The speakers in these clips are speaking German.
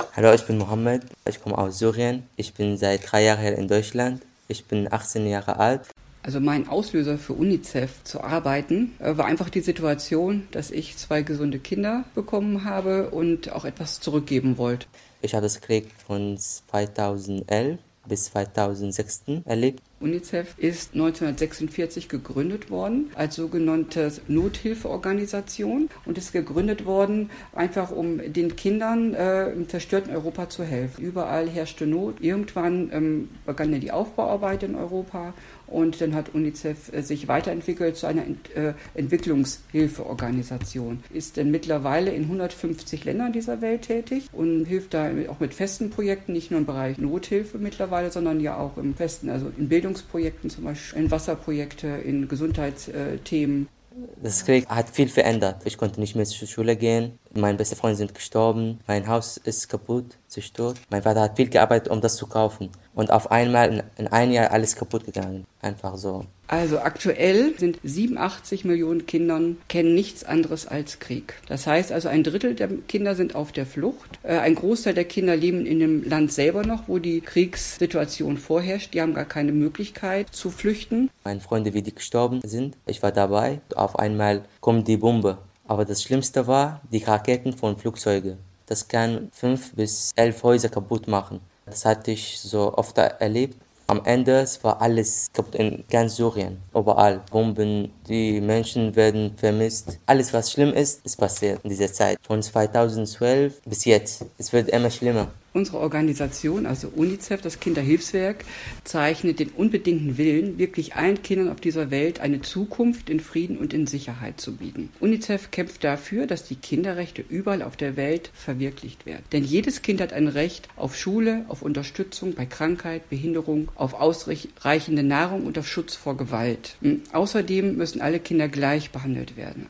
Hallo, ich bin Mohammed. Ich komme aus Syrien. Ich bin seit 3 Jahren hier in Deutschland. Ich bin 18 Jahre alt. Also mein Auslöser für UNICEF zu arbeiten, war einfach die Situation, dass ich 2 gesunde Kinder bekommen habe und auch etwas zurückgeben wollte. Ich habe das Krieg von 2011 bis 2016 erlebt. UNICEF ist 1946 gegründet worden als sogenannte Nothilfeorganisation und ist gegründet worden, einfach um den Kindern im zerstörten Europa zu helfen. Überall herrschte Not. Irgendwann begann die Aufbauarbeit in Europa und dann hat UNICEF sich weiterentwickelt zu einer Entwicklungshilfeorganisation. Ist denn mittlerweile in 150 Ländern dieser Welt tätig und hilft da auch mit festen Projekten, nicht nur im Bereich Nothilfe mittlerweile, sondern ja auch im festen, also in Bildungsprojekten zum Beispiel, in Wasserprojekte, in Gesundheitsthemen. Das Krieg hat viel verändert. Ich konnte nicht mehr zur Schule gehen. Meine besten Freunde sind gestorben. Mein Haus ist kaputt, zerstört. Mein Vater hat viel gearbeitet, um das zu kaufen. Und auf einmal in einem Jahr alles kaputt gegangen. Einfach so. Also aktuell sind 87 Millionen Kindern kennen nichts anderes als Krieg. Das heißt also, ein Drittel der Kinder sind auf der Flucht. Ein Großteil der Kinder leben in dem Land selber noch, wo die Kriegssituation vorherrscht. Die haben gar keine Möglichkeit zu flüchten. Meine Freunde, wie die gestorben sind, ich war dabei. Auf einmal kommt die Bombe. Aber das Schlimmste war die Raketen von Flugzeugen. Das kann 5 bis 11 Häuser kaputt machen. Das hatte ich so oft erlebt. Am Ende war alles kaputt in ganz Syrien. Überall Bomben, die Menschen werden vermisst. Alles, was schlimm ist, ist passiert in dieser Zeit. Von 2012 bis jetzt. Es wird immer schlimmer. Unsere Organisation, also UNICEF, das Kinderhilfswerk, zeichnet den unbedingten Willen, wirklich allen Kindern auf dieser Welt eine Zukunft in Frieden und in Sicherheit zu bieten. UNICEF kämpft dafür, dass die Kinderrechte überall auf der Welt verwirklicht werden. Denn jedes Kind hat ein Recht auf Schule, auf Unterstützung bei Krankheit, Behinderung, auf ausreichende Nahrung und auf Schutz vor Gewalt. Außerdem müssen alle Kinder gleich behandelt werden.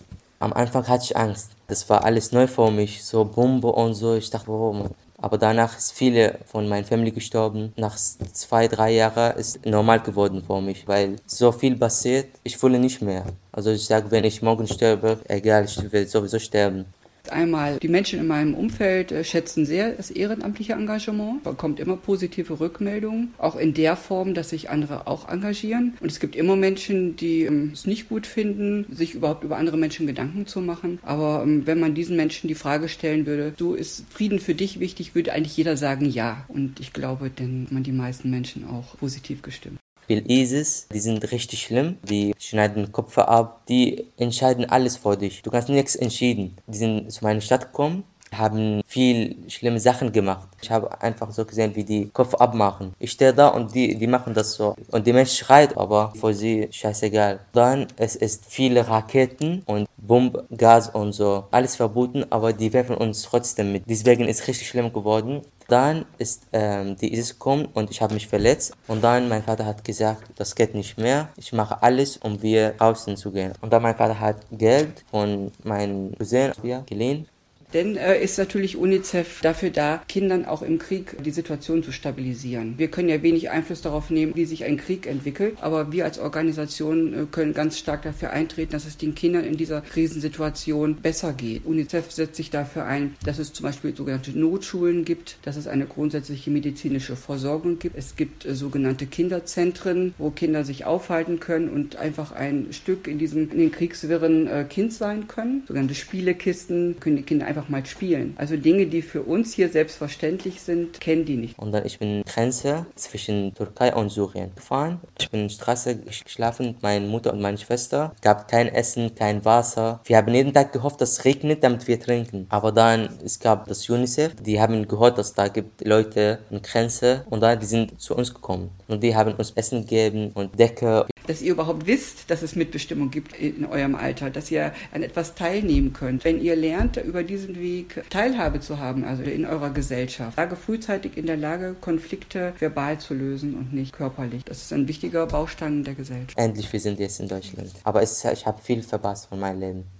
Am Anfang hatte ich Angst. Das war alles neu für mich, so Bombe und so. Ich dachte, warum? Aber danach ist viele von meiner Familie gestorben. Nach 2, 3 Jahren ist normal geworden für mich, weil so viel passiert, ich fühle nicht mehr. Also ich sage, wenn ich morgen sterbe, egal, ich will sowieso sterben. Einmal, die Menschen in meinem Umfeld schätzen sehr das ehrenamtliche Engagement, bekommt immer positive Rückmeldungen, auch in der Form, dass sich andere auch engagieren. Und es gibt immer Menschen, die es nicht gut finden, sich überhaupt über andere Menschen Gedanken zu machen. Aber wenn man diesen Menschen die Frage stellen würde, so ist Frieden für dich wichtig, würde eigentlich jeder sagen ja. Und ich glaube, dann man die meisten Menschen auch positiv gestimmt. ISIS, die sind richtig schlimm, die schneiden Köpfe ab, die entscheiden alles für dich. Du kannst nichts entscheiden. Die sind zu meiner Stadt gekommen, haben viel schlimme Sachen gemacht. Ich habe einfach so gesehen, wie die Köpfe abmachen. Ich stehe da und die machen das so. Und die Mensch schreit, aber für sie scheißegal. Dann es ist viele Raketen und Gas und so. Alles verboten, aber die werfen uns trotzdem mit. Deswegen ist es richtig schlimm geworden. Dann ist die ISIS gekommen und ich habe mich verletzt. Und dann mein Vater hat gesagt, das geht nicht mehr. Ich mache alles, um wieder draußen zu gehen. Und dann mein Vater hat Geld von meinem Cousin geliehen. Denn ist natürlich UNICEF dafür da, Kindern auch im Krieg die Situation zu stabilisieren. Wir können ja wenig Einfluss darauf nehmen, wie sich ein Krieg entwickelt, aber wir als Organisation können ganz stark dafür eintreten, dass es den Kindern in dieser Krisensituation besser geht. UNICEF setzt sich dafür ein, dass es zum Beispiel sogenannte Notschulen gibt, dass es eine grundsätzliche medizinische Versorgung gibt. Es gibt sogenannte Kinderzentren, wo Kinder sich aufhalten können und einfach ein Stück in den Kriegswirren Kind sein können. Sogenannte Spielekisten können die Kinder einfach mal spielen. Also Dinge, die für uns hier selbstverständlich sind, kennen die nicht. Und dann ich bin Grenze zwischen Türkei und Syrien gefahren. Ich bin in der Straße geschlafen mit meiner Mutter und meiner Schwester. Es gab kein Essen, kein Wasser. Wir haben jeden Tag gehofft, dass es regnet, damit wir trinken. Aber dann, es gab das UNICEF, die haben gehört, dass da gibt Leute an der Grenze und dann die sind zu uns gekommen. Und die haben uns Essen gegeben und Decke. Dass ihr überhaupt wisst, dass es Mitbestimmung gibt in eurem Alter, dass ihr an etwas teilnehmen könnt. Wenn ihr lernt, über diesen Weg Teilhabe zu haben, also in eurer Gesellschaft. Lage frühzeitig in der Lage, Konflikte verbal zu lösen und nicht körperlich. Das ist ein wichtiger Baustein der Gesellschaft. Endlich, wir sind jetzt in Deutschland. Aber ich habe viel verpasst von meinem Leben.